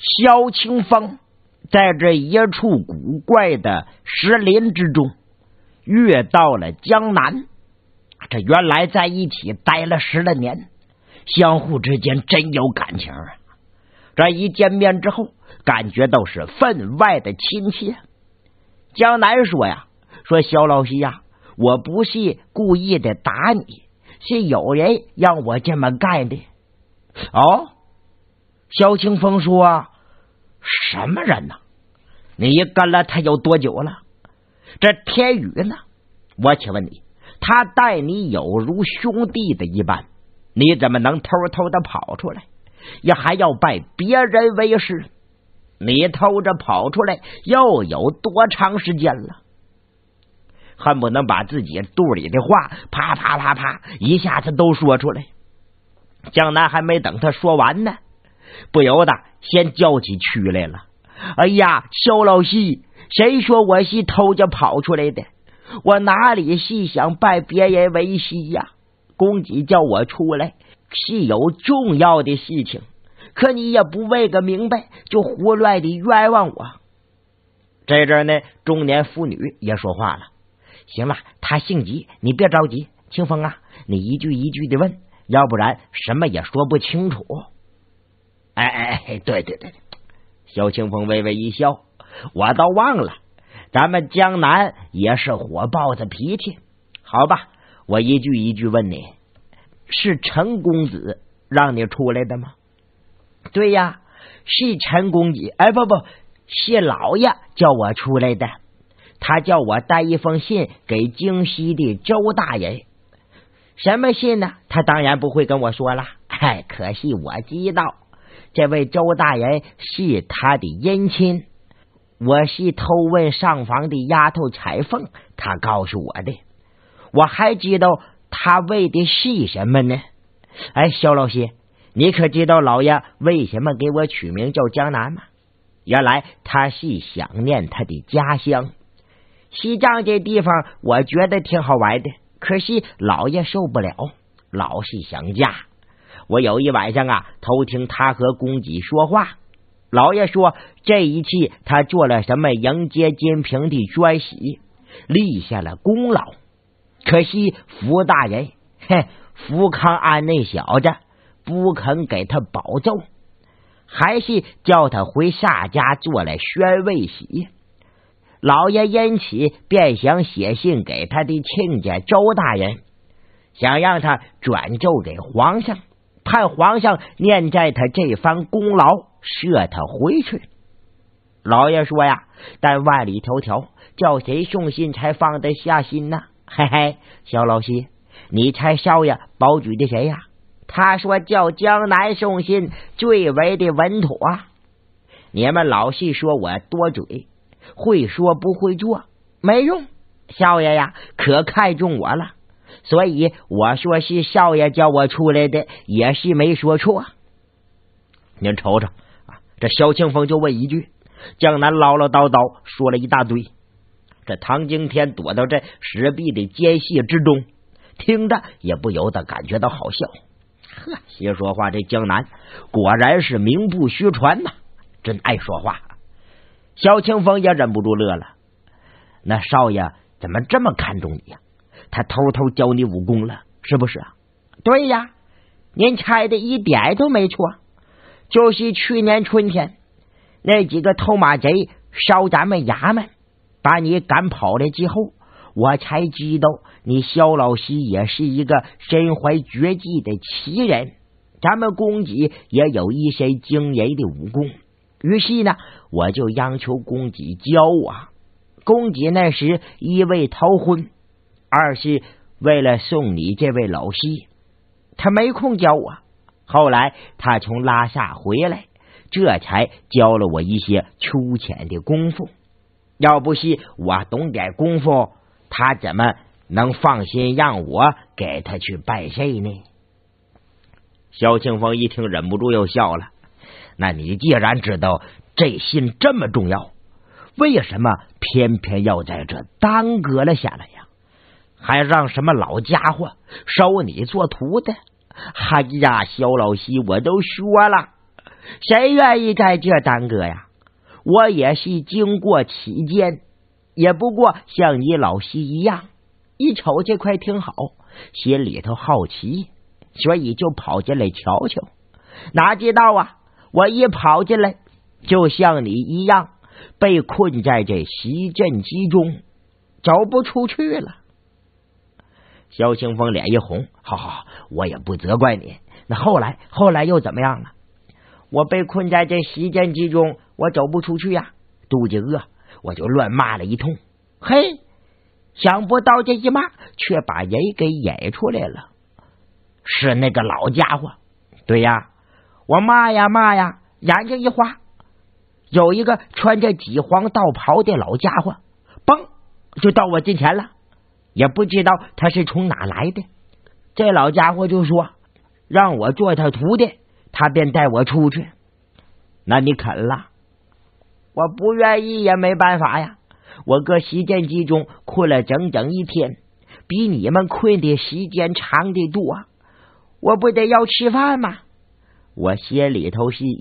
萧清风在这一处古怪的石林之中遇到了江南，这原来在一起待了10来年，相互之间真有感情啊！这一见面之后，感觉到是分外的亲切。江南说呀，说萧老西呀，我不是故意的打你，是有人让我这么干的。哦，萧清风说，什么人呢？你跟了他有多久了？这天宇呢？我请问你，他待你有如兄弟的一般，你怎么能偷偷的跑出来，也还要拜别人为师？你偷着跑出来又有多长时间了？恨不能把自己肚里的话啪啪啪啪一下子都说出来。江南还没等他说完呢，不由得先叫起屈来了。哎呀，萧老西，谁说我是偷着跑出来的？我哪里是想拜别人为师呀？公子叫我出来是有重要的事情，可你也不问个明白，就胡乱的冤枉我。这阵呢，中年妇女也说话了。行了，他性急，你别着急。清风啊，你一句一句的问，要不然什么也说不清楚。对，萧清风微微一笑，我倒忘了，咱们江南也是火爆的脾气。好吧，我一句一句问你，是陈公子让你出来的吗？对呀，是陈公子。不，是老爷叫我出来的，他叫我带一封信给京西的周大人。什么信呢？他当然不会跟我说了。可惜我知道这位周大人是他的姻亲，我是偷问上房的丫头彩凤，他告诉我的。我还知道他为的是什么呢？萧老师，你可知道老爷为什么给我取名叫江南吗？原来他是想念他的家乡。西藏这地方我觉得挺好玩的，可惜老爷受不了，老是想家。我有一晚上偷听他和公子说话，老爷说这一次他做了什么迎接金瓶的专喜，立下了功劳。可惜福大人福康安那小子不肯给他保奏，还是叫他回夏家做了宣慰喜。老爷因此便想写信给他的亲家周大人，想让他转奏给皇上，盼皇上念在他这番功劳，赦他回去。老爷说呀，但万里迢迢，叫谁送信才放得下心呢？萧老师，你猜少爷保举的谁呀？他说叫江南送信最为的稳妥。你们老是说我多嘴，会说不会做，没用。少爷呀，可看中我了，所以我说是少爷叫我出来的，也是没说错。您瞅瞅这萧清风就问一句，江南唠唠叨叨说了一大堆。这唐惊天躲到这石壁的间隙之中，听着也不由得感觉到好笑。别说话，这江南果然是名不虚传呐，真爱说话。萧清风也忍不住乐了。那少爷怎么这么看重你呀？他偷偷教你武功了，是不是啊？对呀，您猜的一点都没错，就是去年春天那几个偷马贼烧咱们衙门，把你赶跑了之后，我才知道你萧老师也是一个身怀绝技的奇人，咱们公子也有一身惊人的武功。于是呢，我就央求公子教我。公子那时一为逃婚，二是为了送你这位老师，他没空教我。后来他从拉萨回来，这才教了我一些粗浅的功夫。要不是我懂点功夫，他怎么能放心让我给他去拜谁呢？萧清风一听忍不住又笑了。那你既然知道这信这么重要，为什么偏偏要在这耽搁了下来呀？还让什么老家伙收你做徒的？哎呀，萧老西，我都说了， 谁愿意在这耽搁呀？我也是经过起见，也不过像你老西一样，一瞅这块挺好，心里头好奇，所以就跑进来瞧瞧。哪知道啊，我一跑进来，就像你一样，被困在这席镇之中，走不出去了。萧清风脸一红，好，我也不责怪你。那后来又怎么样了？我被困在这席镇之中，我走不出去呀，肚子饿，我就乱骂了一通。嘿，想不到这一骂却把人给演出来了，是那个老家伙。对呀，我骂呀，眼睛一花，有一个穿着几黄道袍的老家伙，嘣就到我近前了，也不知道他是从哪来的。这老家伙就说让我做他徒弟，他便带我出去。那你肯了？我不愿意也没办法呀，我搁席镇之中困了整整一天，比你们困的时间长得多，我不得要吃饭吗？我心里头是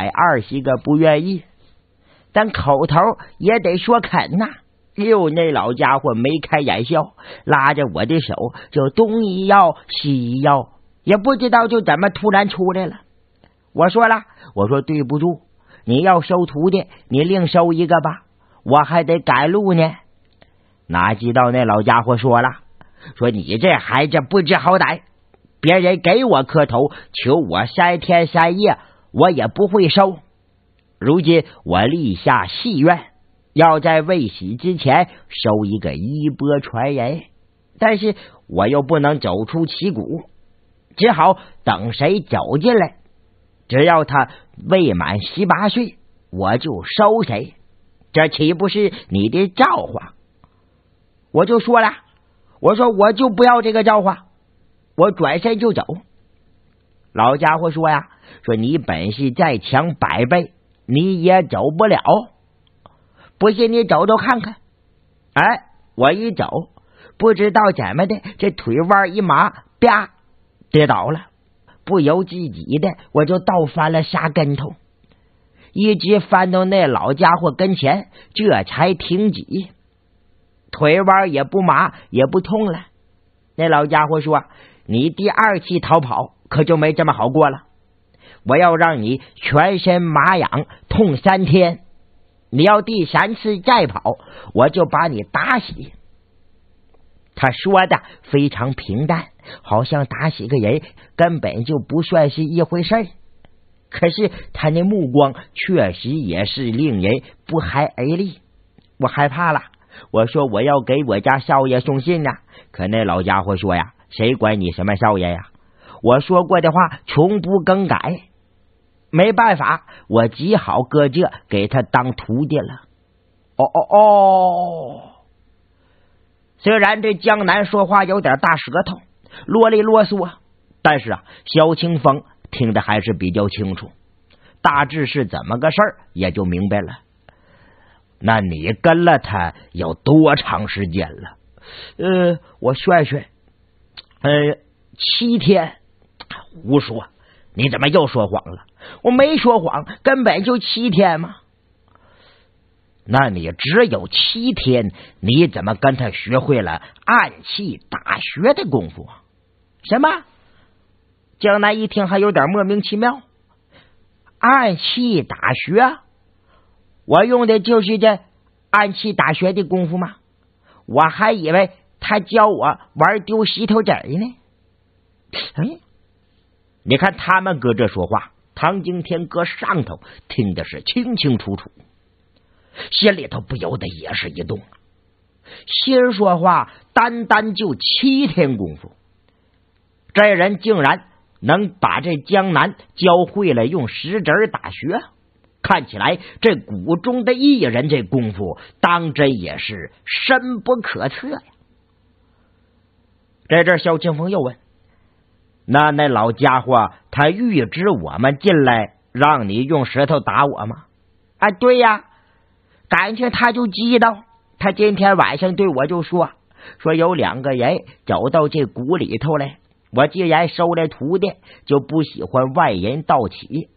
120个不愿意，但口头也得说肯呐。那老家伙眉开眼笑，拉着我的手就东一摇西一摇，也不知道就怎么突然出来了。我说对不住，你要收徒弟，你另收一个吧，我还得赶路呢。哪知道那老家伙说你这孩子不知好歹，别人给我磕头求我3天3夜，我也不会收。如今我立下誓愿，要在未死之前收一个衣钵传人，但是我又不能走出旗鼓，只好等谁走进来，只要他未满18岁，我就收谁，这岂不是你的造化？我就说了，我就不要这个造化，我转身就走。老家伙说你本事再强100倍，你也走不了，不信你走走看看。我一走，不知道怎么的，这腿腕一麻，啪跌倒了，不由自己的我就倒翻了下跟头，一直翻到那老家伙跟前，这才停止，腿腕也不麻也不痛了。那老家伙说，你第2次逃跑可就没这么好过了，我要让你全身麻痒痛3天，你要第3次再跑，我就把你打死。他说的非常平淡，好像打死个人根本就不算是一回事，可是他那目光确实也是令人不寒而栗。我害怕了，我说我要给我家少爷送信可那老家伙说谁管你什么少爷我说过的话从不更改。没办法，我只好搁这给他当徒弟了。虽然这江南说话有点大舌头，啰里啰嗦，但是萧清风听得还是比较清楚，大致是怎么个事儿也就明白了。那你跟了他有多长时间了？我算算，7天。胡说，你怎么又说谎了？我没说谎，根本就7天嘛。那你只有7天，你怎么跟他学会了暗器打穴的功夫？什么？江南一听还有点莫名其妙。暗器打穴？我用的就是这暗器打穴的功夫吗？我还以为他教我玩丢石头子呢。你看他们搁这说话，唐惊天搁上头听的是清清楚楚，心里头不由得也是一动。心说话单就7天功夫，这人竟然能把这江南教会了用石子打穴，看起来这谷中的艺人这功夫当真也是深不可测呀。在这萧清风又问，那老家伙他预知我们进来让你用石头打我吗？对呀，感情他就知道，他今天晚上对我就说有2个人走到这谷里头来，我既然收了徒弟，就不喜欢外人盗起，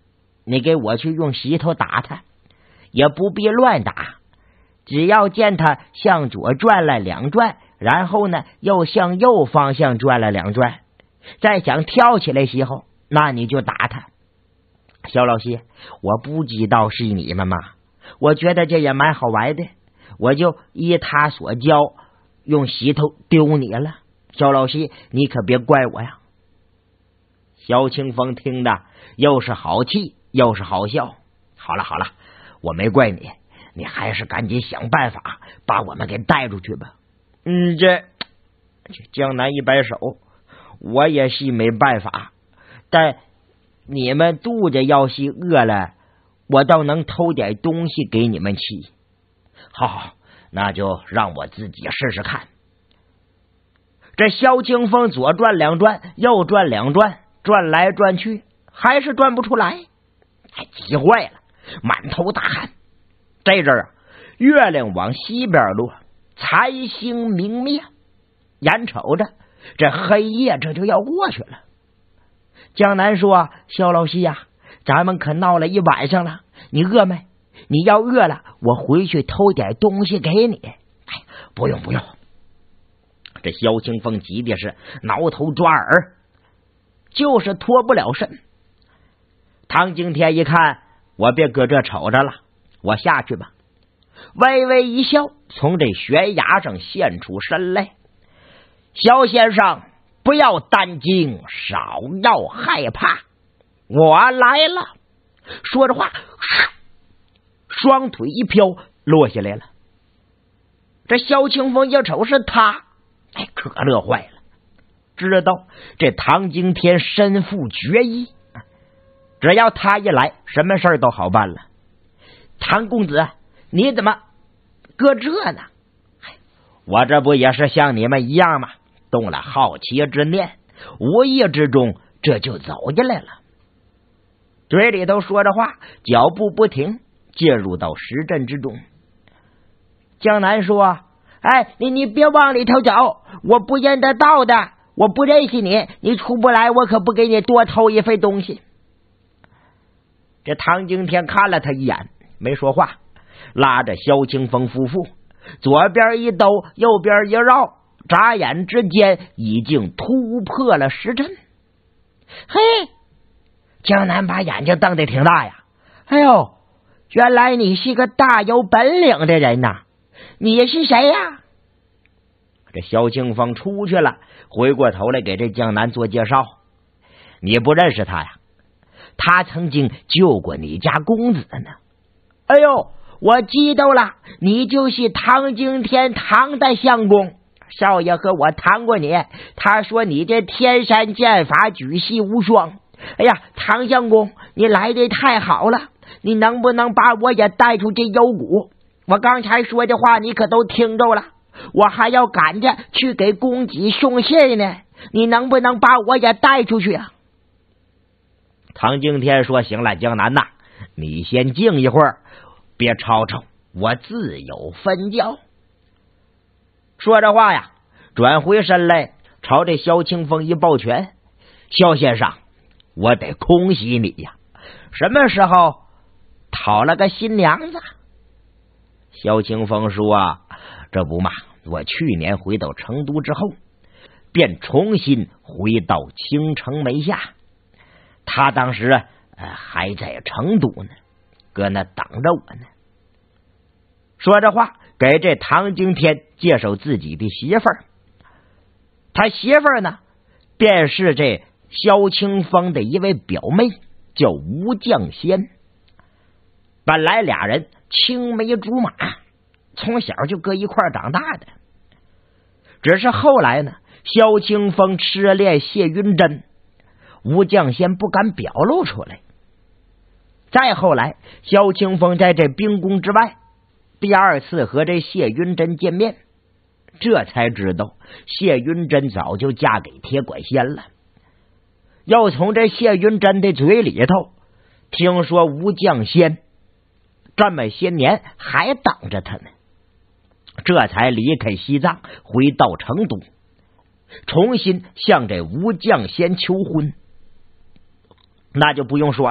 你给我去用膝头打他，也不必乱打，只要见他向左转了2转，然后呢又向右方向转了2转，再想跳起来时候，那你就打他。小老西，我不知道是你们吗？我觉得这也蛮好玩的，我就依他所教，用膝头丢你了。小老西，你可别怪我呀。萧清风听的又是好气又是好笑。好了，我没怪你，你还是赶紧想办法把我们给带出去吧。这江南一摆手，我也是没办法，但你们肚子要是饿了，我倒能偷点东西给你们吃。好，那就让我自己试试看。这萧清风左转2转，右转2转，转来转去，还是转不出来，急坏了，满头大汗。这阵儿月亮往西边落，财星明灭，眼瞅着这黑夜这就要过去了。江南说：“萧老西呀，咱们可闹了一晚上了，你饿没？你要饿了，我回去偷点东西给你。”不用。这萧清风急的是挠头抓耳，就是脱不了身。唐惊天一看，我别搁这瞅着了，我下去吧。微微一笑，从这悬崖上现出身来。萧先生，不要担惊，少要害怕，我来了。说着话，双腿一飘落下来了。这萧清风一瞅是他，可乐坏了，知道这唐惊天身负绝艺，只要他一来，什么事儿都好办了。唐公子，你怎么搁这呢？我这不也是像你们一样吗？动了好奇之念，无意之中这就走进来了。嘴里头说着话，脚步不停，进入到石阵之中。江南说：“你别往里头走，我不认得道的，我不认识你，你出不来，我可不给你多偷一份东西。”这唐惊天看了他一眼，没说话，拉着萧清风夫妇左边一兜，右边一绕，眨眼之间已经突破了石阵。嘿，江南把眼睛瞪得挺大呀。哎呦，原来你是个大有本领的人呐！你是谁呀？这萧清风出去了，回过头来给这江南做介绍。你不认识他呀？他曾经救过你家公子呢。哎呦，我知道了，你就是唐惊天唐大相公。少爷和我谈过你，他说你这天山剑法举世无双。哎呀，唐相公，你来的太好了，你能不能把我也带出这幽谷？我刚才说的话你可都听着了，我还要赶着去给公子送信呢，你能不能把我也带出去啊？唐惊天说：“行了，江南呐，你先静一会儿，别吵吵，我自有分教。”说着话呀，转回身来，朝这萧清风一抱拳：“萧先生，我得恭喜你呀！什么时候讨了个新娘子？”萧清风说：“这不嘛，我去年回到成都之后，便重新回到青城门下。他当时还在成都呢，搁那等着我呢。”说着话，给这唐惊天介绍自己的媳妇儿。他媳妇儿呢，便是这萧清风的一位表妹，叫吴绛仙。本来俩人青梅竹马，从小就搁一块长大的。只是后来呢，萧清风痴恋谢云珍，吴绛仙不敢表露出来。再后来，萧清风在这冰宫之外第二次和这谢云珍见面，这才知道谢云珍早就嫁给铁拐仙了。又从这谢云珍的嘴里头听说吴绛仙这么些年还等着他呢，这才离开西藏回到成都，重新向这吴绛仙求婚。那就不用说了，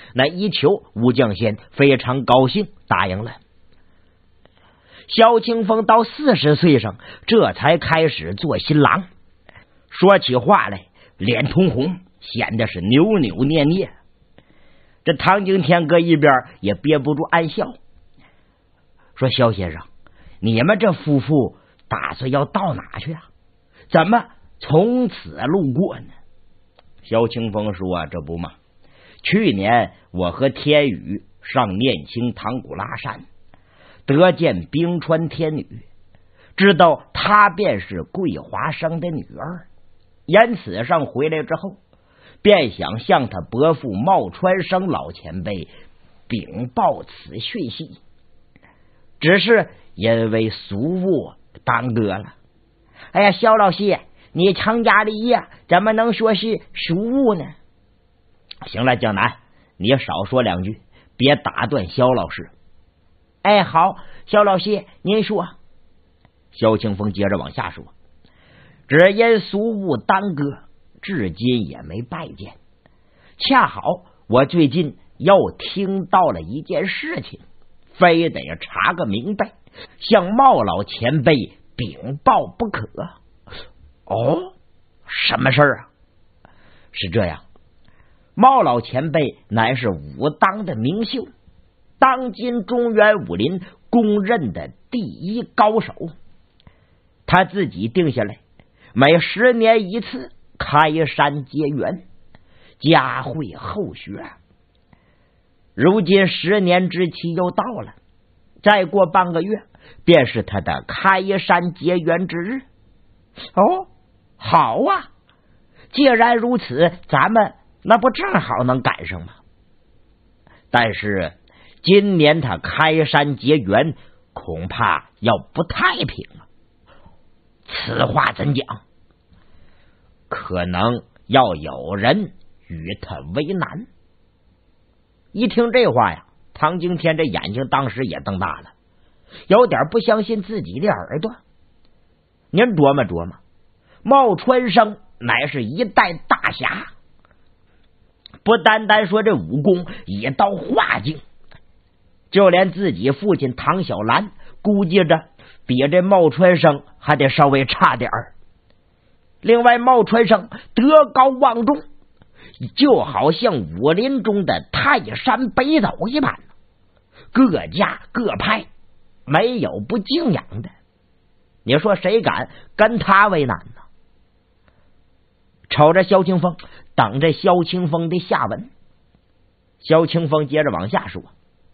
那一求，武将先非常高兴，答应了。萧清风到40岁上，这才开始做新郎，说起话来脸通红，显得是扭扭捏捏。这唐景天搁一边也憋不住暗笑，说：“萧先生，你们这夫妇打算要到哪去啊？怎么从此路过呢？”萧清风说：“这不嘛，去年我和天宇上念青唐古拉山，得见冰川天女，知道她便是桂华生的女儿，因此上回来之后，便想向他伯父茂川生老前辈禀报此讯息，只是因为俗务耽搁了。”哎呀，萧老师，你成家立业怎么能说是俗务呢？行了，江南，你少说两句，别打断萧老师。哎，好，萧老师您说。萧清风接着往下说：“只因俗务耽搁，至今也没拜见。恰好我最近又听到了一件事情，非得查个明白，向茂老前辈禀报不可。”哦，什么事儿啊？是这样，茂老前辈乃是武当的名秀，当今中原武林公认的第一高手。他自己定下来，每10年一次开山结缘，加惠后学。如今10年之期又到了，再过半个月便是他的开山结缘之日。哦，好啊，既然如此，咱们那不正好能赶上吗？但是今年他开山结缘，恐怕要不太平啊。此话怎讲？可能要有人与他为难。一听这话呀，唐惊天这眼睛当时也瞪大了，有点不相信自己的耳朵。您琢磨琢磨，茂川生乃是一代大侠，不单单说这武功已到化境，就连自己父亲唐小兰估计着比这茂川生还得稍微差点儿。另外，茂川生德高望重，就好像武林中的泰山北斗一般，各家各派没有不敬仰的。你说谁敢跟他为难呢？瞅着萧清风，等着萧清风的下文。萧清风接着往下说：“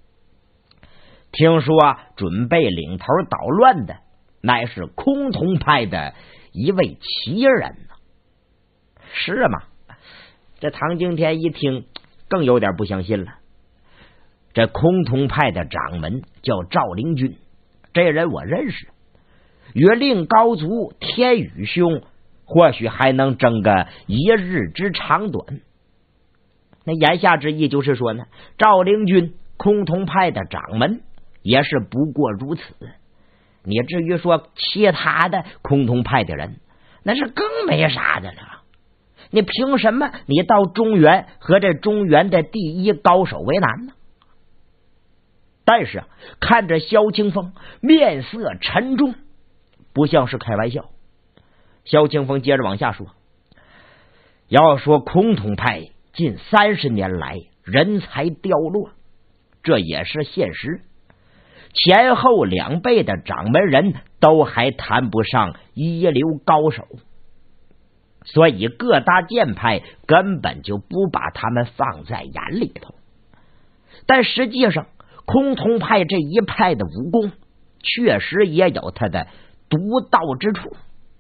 听说准备领头捣乱的乃是崆峒派的一位奇人呢。”是吗？这唐惊天一听更有点不相信了。这崆峒派的掌门叫赵灵君，这人我认识，与令高足天宇兄或许还能争个一日之长短。那言下之意就是说呢，赵灵君崆峒派的掌门也是不过如此。你至于说其他的崆峒派的人，那是更没啥的了。你凭什么你到中原和这中原的第一高手为难呢？但是看着萧清风面色沉重，不像是开玩笑。萧清风接着往下说：“要说崆峒派近30年来人才凋落，这也是现实。前后2辈的掌门人都还谈不上一流高手，所以各大剑派根本就不把他们放在眼里头。但实际上，崆峒派这一派的武功确实也有他的独到之处。”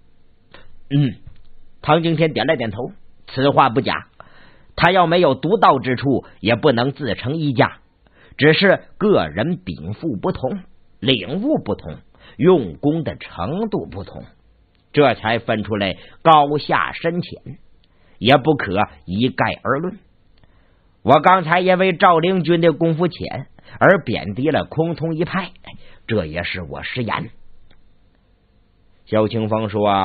唐惊天点了点头，此话不假。他要没有独到之处，也不能自成一家，只是个人禀赋不同，领悟不同，用功的程度不同，这才分出来高下深浅，也不可一概而论。我刚才因为赵灵君的功夫浅而贬低了崆峒一派，这也是我失言。萧清风说：“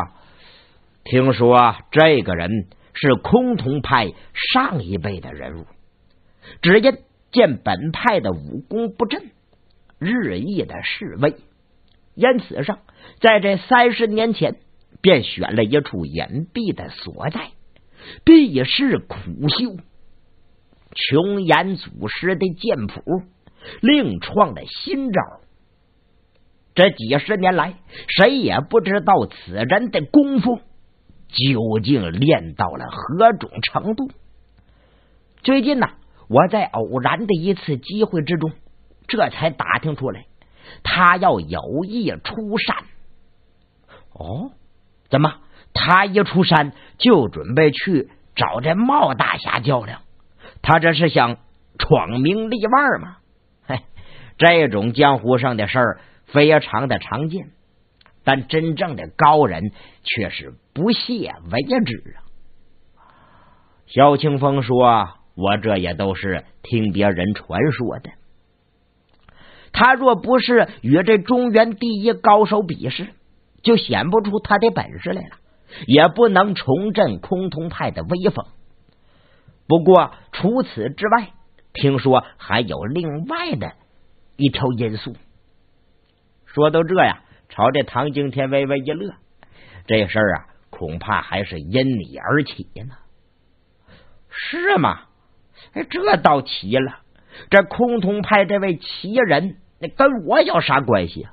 听说这个人是崆峒派上一辈的人物， 只因见本派的武功不振，日益的式微，因此上在这30年前便选了一处隐蔽的所在，避世苦修，穷研祖师的剑谱，另创的新招。这几十年来，谁也不知道此人的功夫究竟练到了何种程度。最近呢，我在偶然的一次机会之中，这才打听出来，他要有意出山。哦，怎么他一出山就准备去找这茂大侠较量？他这是想闯名立万吗？嘿，这种江湖上的事儿非常的常见，但真正的高人却是不屑为之啊。萧清风说，我这也都是听别人传说的。他若不是与这中原第一高手比试，就显不出他的本事来了，也不能重振崆峒派的威风。不过除此之外，听说还有另外的一条因素。说到这呀，朝这唐惊天微微一乐，这事儿啊，恐怕还是因你而起呢。是吗？这倒奇了，这崆峒派这位奇人，那跟我有啥关系啊？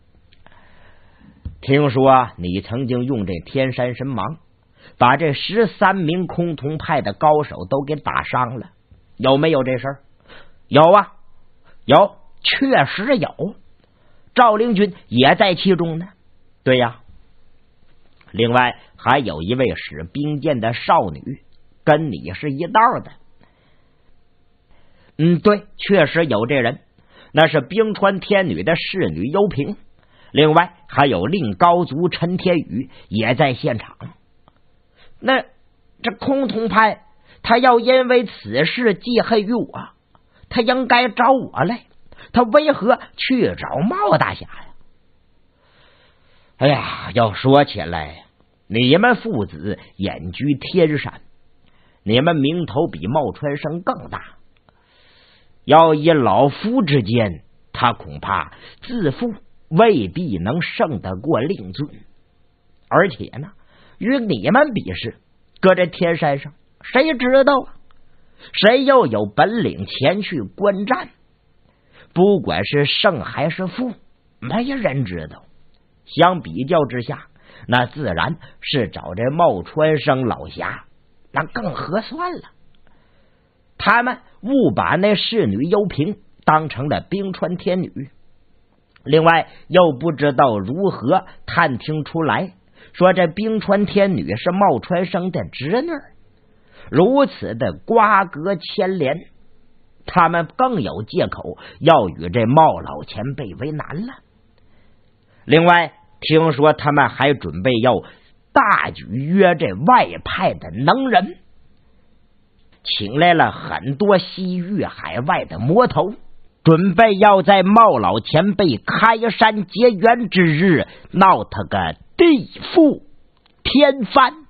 听说你曾经用这天山神芒把这13名崆峒派的高手都给打伤了，有没有这事儿？有啊，有，确实有。赵灵君也在其中呢。对呀，另外还有一位使兵剑的少女，跟你是一道的。对，确实有这人，那是冰川天女的侍女幽平。另外还有令高族陈天宇也在现场。那这崆峒派他要因为此事记恨于我，他应该找我来，他为何去找茂大侠呀？哎呀，要说起来，你们父子隐居天山，你们名头比茂川生更大。要以老夫之见，他恐怕自负未必能胜得过令尊。而且呢，与你们比试，搁这天山上，谁知道啊？谁又有本领前去观战？不管是胜还是负，没人知道。相比较之下，那自然是找这茂川生老侠，那更合算了。他们误把那侍女幽平当成了冰川天女，另外又不知道如何探听出来，说这冰川天女是茂川生的侄女，如此的瓜葛牵连，他们更有借口要与这茂老前辈为难了。另外听说他们还准备要大举约这外派的能人，请来了很多西域海外的魔头，准备要在茂老前辈开山结缘之日闹他个地覆天翻。